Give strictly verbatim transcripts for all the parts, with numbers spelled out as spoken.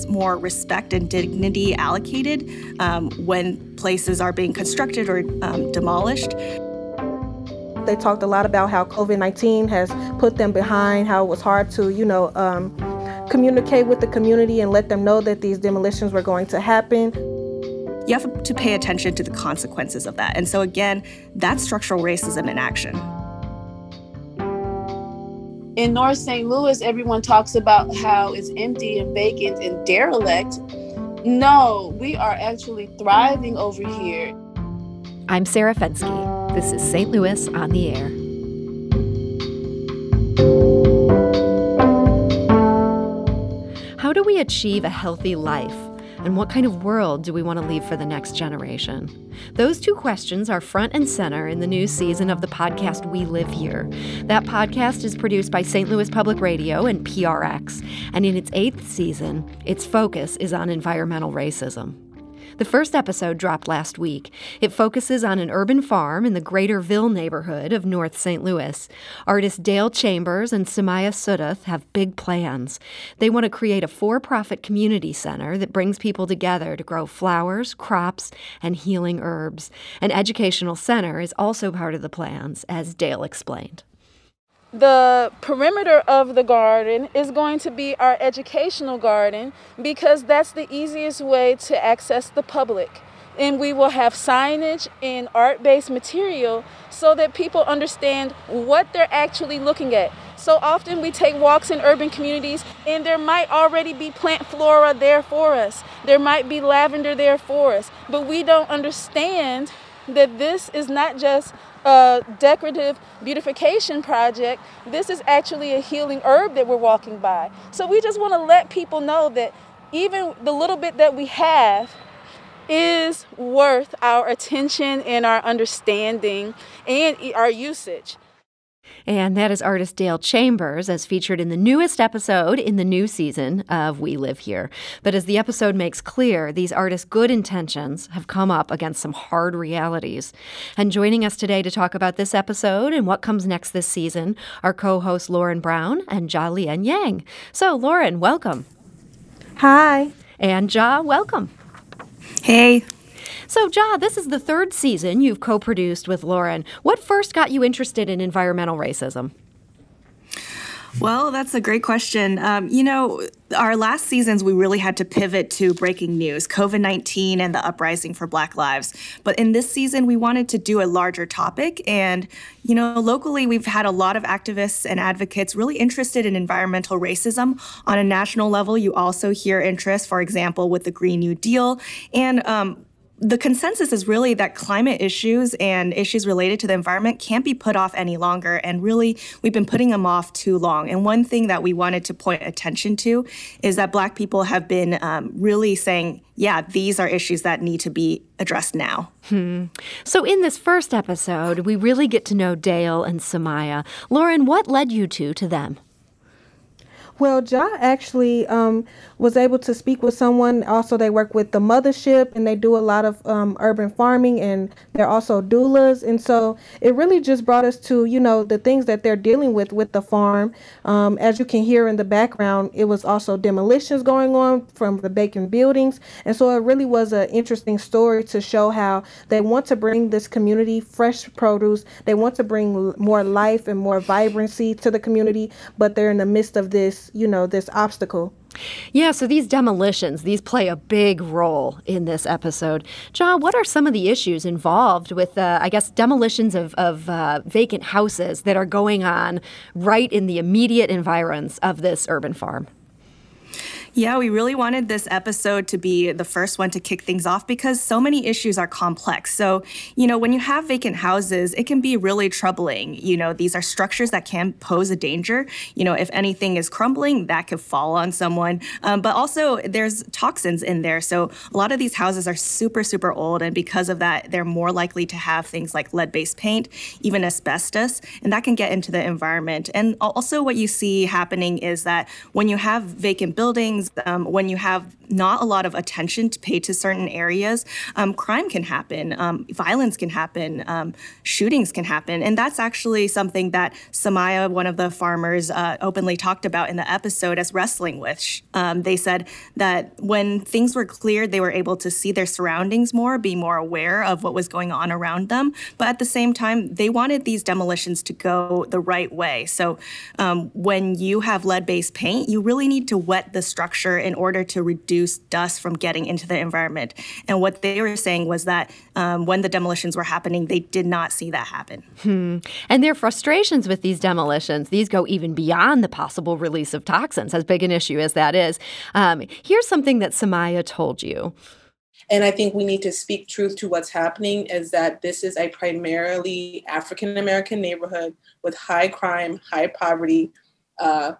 is more respect and dignity allocated um, when places are being constructed or um, demolished. They talked a lot about how covid nineteen has put them behind, how it was hard to, you know, um, communicate with the community and let them know that these demolitions were going to happen. You have to pay attention to the consequences of that. And so again, that's structural racism in action. In North Saint Louis, everyone talks about how it's empty and vacant and derelict. No, we are actually thriving over here. I'm Sarah Fenske. This is Saint Louis on the Air. How do we achieve a healthy life? And what kind of world do we want to leave for the next generation? Those two questions are front and center in the new season of the podcast We Live Here. That podcast is produced by Saint Louis Public Radio and P R X, and in its eighth season, its focus is on environmental racism. The first episode dropped last week. It focuses on an urban farm in the Greater Ville neighborhood of North Saint Louis. Artists Dale Chambers and Samaya Sudath have big plans. They want to create a for-profit community center that brings people together to grow flowers, crops, and healing herbs. An educational center is also part of the plans, as Dale explained. The perimeter of the garden is going to be our educational garden because that's the easiest way to access the public. And we will have signage and art-based material so that people understand what they're actually looking at. So often we take walks in urban communities and there might already be plant flora there for us. There might be lavender there for us, but we don't understand that this is not just a decorative beautification project. This is actually a healing herb that we're walking by. So we just want to let people know that even the little bit that we have is worth our attention and our understanding and our usage. And that is artist Dale Chambers, as featured in the newest episode in the new season of We Live Here. But as the episode makes clear, these artists' good intentions have come up against some hard realities. And joining us today to talk about this episode and what comes next this season are co-hosts Lauren Brown and Ja Lien Yang. So, Lauren, welcome. Hi. And Ja, welcome. Hey. So, Ja, this is the third season you've co-produced with Lauren. What first got you interested in environmental racism? Well, that's a great question. Um, you know, our last seasons, we really had to pivot to breaking news, covid nineteen and the uprising for Black lives. But in this season, we wanted to do a larger topic. And, you know, locally, we've had a lot of activists and advocates really interested in environmental racism. On a national level, you also hear interest, for example, with the Green New Deal. And um, the consensus is really that climate issues and issues related to the environment can't be put off any longer. And really, we've been putting them off too long. And one thing that we wanted to point attention to is that Black people have been um, really saying, yeah, these are issues that need to be addressed now. Hmm. So in this first episode, we really get to know Dale and Samaya. Lauren, what led you two to them? Well, Ja actually um, was able to speak with someone. Also, they work with the Mothership, and they do a lot of um, urban farming, and they're also doulas. And so it really just brought us to, you know, the things that they're dealing with with the farm. Um, as you can hear in the background, it was also demolitions going on from the vacant buildings. And so it really was an interesting story to show how they want to bring this community fresh produce. They want to bring more life and more vibrancy to the community, but they're in the midst of this, you know, this obstacle. Yeah, so these demolitions, these play a big role in this episode. Ja, what are some of the issues involved with, uh, I guess, demolitions of, of uh, vacant houses that are going on right in the immediate environs of this urban farm? Yeah, we really wanted this episode to be the first one to kick things off because so many issues are complex. So, you know, when you have vacant houses, it can be really troubling. You know, these are structures that can pose a danger. You know, if anything is crumbling, that could fall on someone. Um, but also there's toxins in there. So a lot of these houses are super, super old. And because of that, they're more likely to have things like lead-based paint, even asbestos, and that can get into the environment. And also what you see happening is that when you have vacant buildings, things, um, when you have not a lot of attention to pay to certain areas, um, crime can happen, um, violence can happen, um, shootings can happen. And that's actually something that Samaya, one of the farmers, uh, openly talked about in the episode as wrestling with. Um, they said that when things were cleared, they were able to see their surroundings more, be more aware of what was going on around them. But at the same time, they wanted these demolitions to go the right way. So um, when you have lead-based paint, you really need to wet the structure in order to reduce dust from getting into the environment. And what they were saying was that um, when the demolitions were happening, they did not see that happen. Hmm. And their frustrations with these demolitions, these go even beyond the possible release of toxins, as big an issue as that is. Um, here's something that Samaya told you. And I think we need to speak truth to what's happening, is that this is a primarily African-American neighborhood with high crime, high poverty, uh,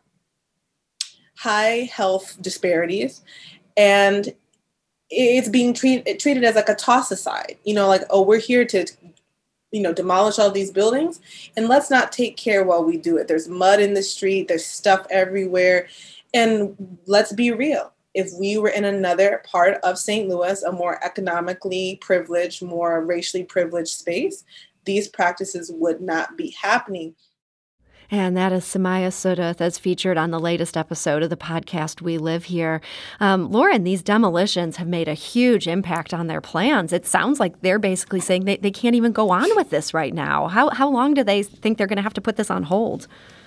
high health disparities. And it's being treated treated as like a toss-aside, you know, like, oh, we're here to, you know, demolish all these buildings, and let's not take care while we do it. There's mud in the street, there's stuff everywhere. And let's be real. If we were in another part of Saint Louis, a more economically privileged, more racially privileged space, these practices would not be happening. And that is Samaya Sudduth, as featured on the latest episode of the podcast We Live Here. Um, Lauren, these demolitions have made a huge impact on their plans. It sounds like they're basically saying they, they can't even go on with this right now. How, how long do they think they're going to have to put this on hold?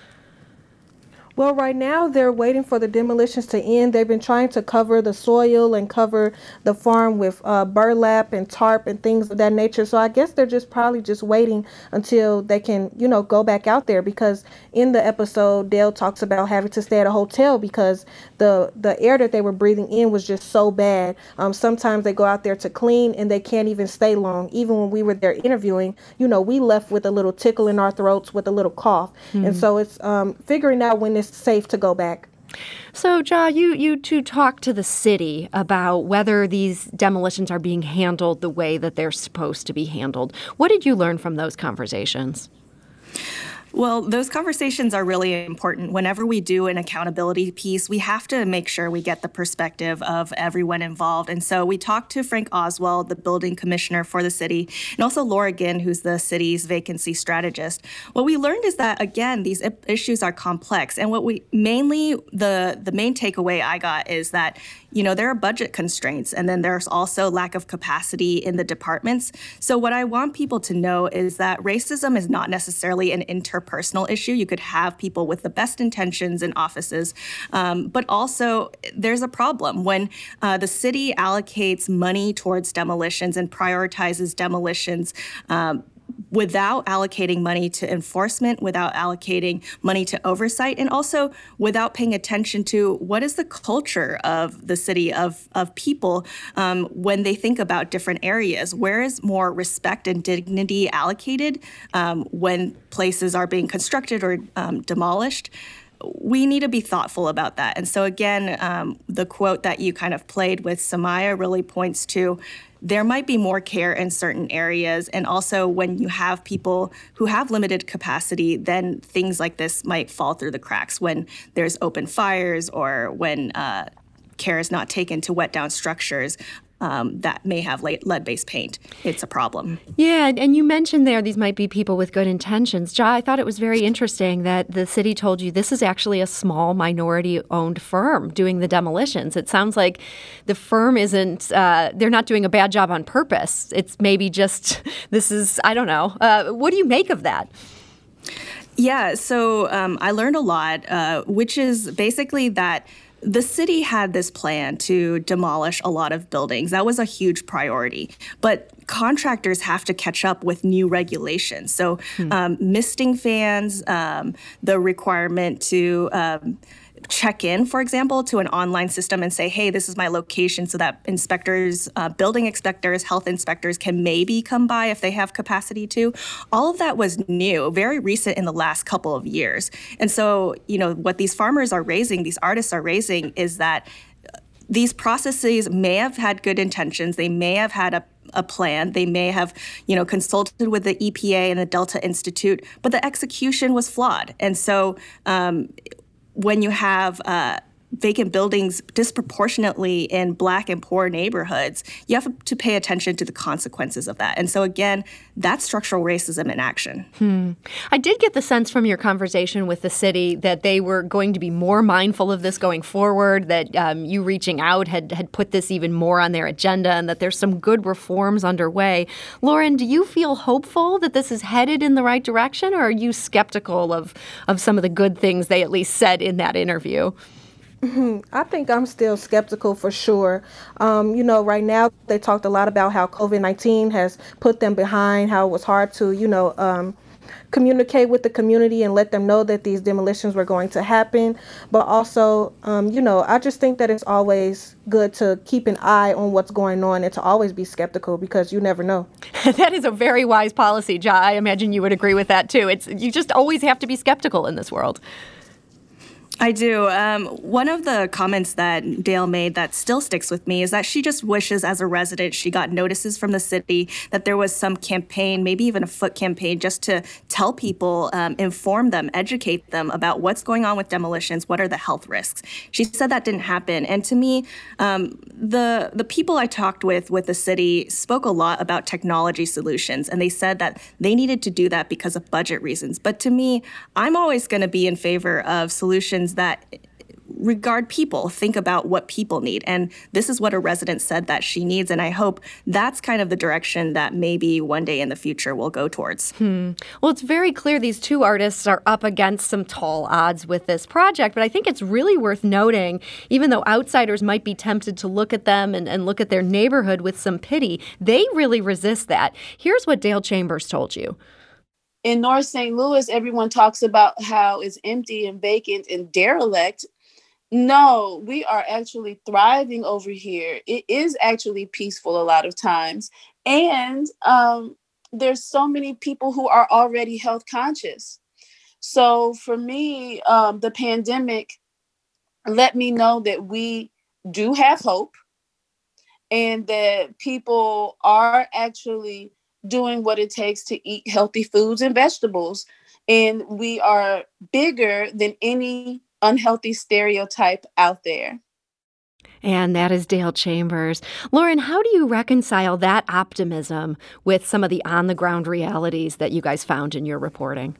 Well, right now they're waiting for the demolitions to end. They've been trying to cover the soil and cover the farm with uh, burlap and tarp and things of that nature. So I guess they're just probably just waiting until they can, you know, go back out there, because in the episode, Dale talks about having to stay at a hotel because the, the air that they were breathing in was just so bad. Um, sometimes they go out there to clean and they can't even stay long. Even when we were there interviewing, you know, we left with a little tickle in our throats, with a little cough. Mm-hmm. And so it's um, figuring out when this safe to go back. So, Ja, you, you two talk to the city about whether these demolitions are being handled the way that they're supposed to be handled. What did you learn from those conversations? Well, those conversations are really important. Whenever we do an accountability piece, we have to make sure we get the perspective of everyone involved. And so we talked to Frank Oswald, the building commissioner for the city, and also Laura Ginn, who's the city's vacancy strategist. What we learned is that, again, these issues are complex. And what we mainly, the, the main takeaway I got is that, you know, there are budget constraints, and then there's also lack of capacity in the departments. So what I want people to know is that racism is not necessarily an interpersonal issue. You could have people with the best intentions in offices, um, but also there's a problem when uh, the city allocates money towards demolitions and prioritizes demolitions um, without allocating money to enforcement, without allocating money to oversight, and also without paying attention to what is the culture of the city, of, of people um, when they think about different areas. Where is more respect and dignity allocated um, when places are being constructed or um, demolished? We need to be thoughtful about that. And so again, um, the quote that you kind of played with Samaya really points to there might be more care in certain areas. And also when you have people who have limited capacity, then things like this might fall through the cracks when there's open fires or when uh, care is not taken to wet down structures Um, that may have lead-based paint. It's a problem. Yeah, and you mentioned there these might be people with good intentions. Ja, I thought it was very interesting that the city told you this is actually a small minority-owned firm doing the demolitions. It sounds like the firm isn't, uh, they're not doing a bad job on purpose. It's maybe just, this is, I don't know. Uh, what do you make of that? Yeah, so um, I learned a lot, uh, which is basically that the city had this plan to demolish a lot of buildings. That was a huge priority. But contractors have to catch up with new regulations. So hmm. um, misting fans, um, the requirement to um, check in, for example, to an online system and say, hey, this is my location, so that inspectors, uh, building inspectors, health inspectors can maybe come by if they have capacity to. All of that was new, very recent in the last couple of years. And so, you know, what these farmers are raising, these artists are raising, is that these processes may have had good intentions. They may have had a a plan. They may have, you know, consulted with the E P A and the Delta Institute, but the execution was flawed. And so um, when you have uh, vacant buildings disproportionately in Black and poor neighborhoods, you have to pay attention to the consequences of that. And so again, that's structural racism in action. Hmm. I did get the sense from your conversation with the city that they were going to be more mindful of this going forward, that um, you reaching out had, had put this even more on their agenda, and that there's some good reforms underway. Lauren, do you feel hopeful that this is headed in the right direction, or are you skeptical of, of some of the good things they at least said in that interview? I think I'm still skeptical for sure. Um, you know, right now they talked a lot about how COVID nineteen has put them behind, how it was hard to, you know, um, communicate with the community and let them know that these demolitions were going to happen. But also, um, you know, I just think that it's always good to keep an eye on what's going on and to always be skeptical, because you never know. That is a very wise policy, Ja. I imagine you would agree with that too. It's you just always have to be skeptical in this world. I do. Um, one of the comments that Dale made that still sticks with me is that she just wishes as a resident she got notices from the city that there was some campaign, maybe even a foot campaign, just to tell people, um, inform them, educate them about what's going on with demolitions, what are the health risks. She said that didn't happen. And to me, um, the, the people I talked with with the city spoke a lot about technology solutions, and they said that they needed to do that because of budget reasons. But to me, I'm always going to be in favor of solutions that regard people, think about what people need. And this is what a resident said that she needs. And I hope that's kind of the direction that maybe one day in the future we'll go towards. Hmm. Well, it's very clear these two artists are up against some tall odds with this project. But I think it's really worth noting, even though outsiders might be tempted to look at them and, and look at their neighborhood with some pity, they really resist that. Here's what Dale Chambers told you. In North Saint Louis, everyone talks about how it's empty and vacant and derelict. No, we are actually thriving over here. It is actually peaceful a lot of times. And um, there's so many people who are already health conscious. So for me, um, the pandemic let me know that we do have hope and that people are actually doing what it takes to eat healthy foods and vegetables. And we are bigger than any unhealthy stereotype out there. And that is Dale Chambers. Lauren, how do you reconcile that optimism with some of the on-the-ground realities that you guys found in your reporting?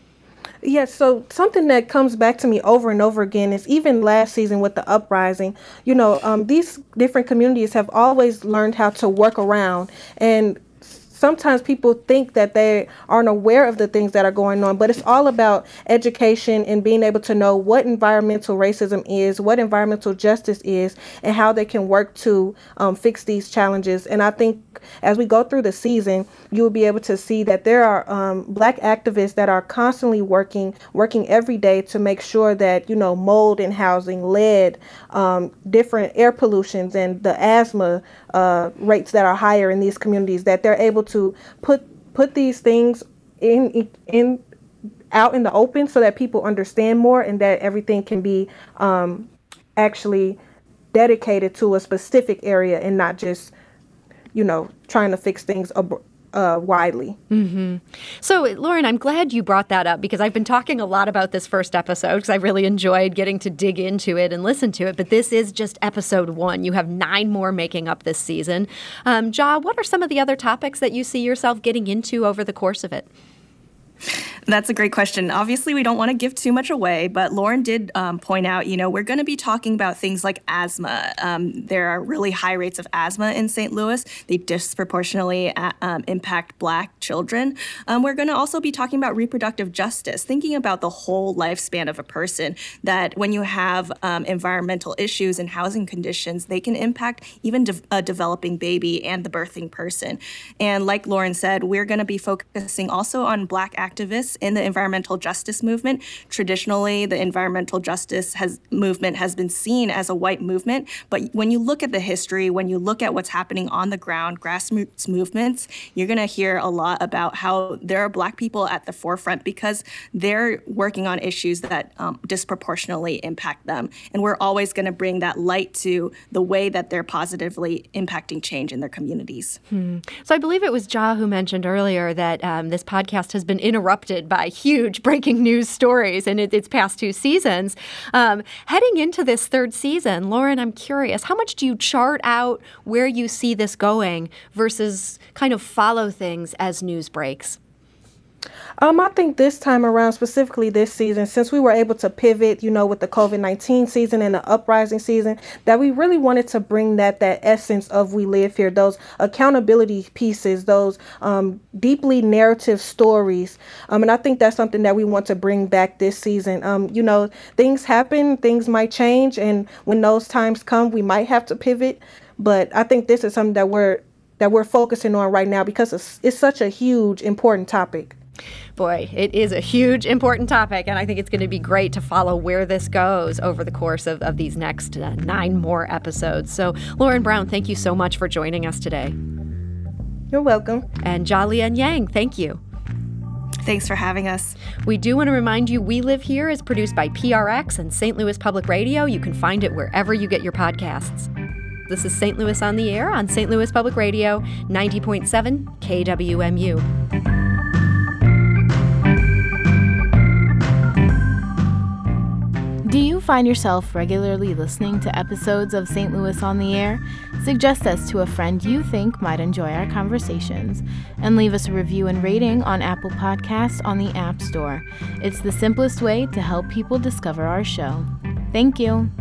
Yes, so something that comes back to me over and over again is even last season with the uprising, you know, um, these different communities have always learned how to work around, and sometimes people think that they aren't aware of the things that are going on, but it's all about education and being able to know what environmental racism is, what environmental justice is, and how they can work to um, fix these challenges. And I think as we go through the season, you will be able to see that there are um, Black activists that are constantly working, working every day to make sure that, you know, mold in housing, lead, um, different air pollutions, and the asthma uh, rates that are higher in these communities, that they're able to put put these things in in out in the open so that people understand more, and that everything can be um, actually dedicated to a specific area and not just, you know, trying to fix things ab- uh, widely. Mm-hmm. So, Lauren, I'm glad you brought that up, because I've been talking a lot about this first episode because I really enjoyed getting to dig into it and listen to it. But this is just episode one. You have nine more making up this season. Um, Ja, what are some of the other topics that you see yourself getting into over the course of it? That's a great question. Obviously, we don't want to give too much away, but Lauren did um, point out, you know, we're going to be talking about things like asthma. Um, there are really high rates of asthma in Saint Louis. They disproportionately uh, um, impact Black children. Um, we're going to also be talking about reproductive justice, thinking about the whole lifespan of a person, that when you have um, environmental issues and housing conditions, they can impact even de- a developing baby and the birthing person. And like Lauren said, we're going to be focusing also on Black activists in the environmental justice movement. Traditionally, the environmental justice has, movement has been seen as a white movement, but when you look at the history, when you look at what's happening on the ground, grassroots movements, you're going to hear a lot about how there are Black people at the forefront because they're working on issues that um, disproportionately impact them. And we're always going to bring that light to the way that they're positively impacting change in their communities. Hmm. So I believe it was Ja who mentioned earlier that um, this podcast has been interrupted by huge breaking news stories in its past two seasons. Um, heading into this third season, Lauren, I'm curious, how much do you chart out where you see this going versus kind of follow things as news breaks? Um, I think this time around, specifically this season, since we were able to pivot, you know, with the COVID nineteen season and the uprising season, that we really wanted to bring that that essence of We Live Here, those accountability pieces, those um, deeply narrative stories. Um, and I think that's something that we want to bring back this season. Um, you know, things happen, things might change, and when those times come, we might have to pivot. But I think this is something that we're that we're focusing on right now because it's, it's such a huge, important topic. Boy, it is a huge, important topic, and I think it's going to be great to follow where this goes over the course of, of these next uh, nine more episodes. So, Lauren Brown, thank you so much for joining us today. You're welcome. And Jialien Yang, thank you. Thanks for having us. We do want to remind you We Live Here is produced by P R X and Saint Louis Public Radio. You can find it wherever you get your podcasts. This is Saint Louis on the Air on Saint Louis Public Radio, ninety point seven K W M U. Do you find yourself regularly listening to episodes of Saint Louis on the Air? Suggest us to a friend you think might enjoy our conversations, and leave us a review and rating on Apple Podcasts on the App Store. It's the simplest way to help people discover our show. Thank you.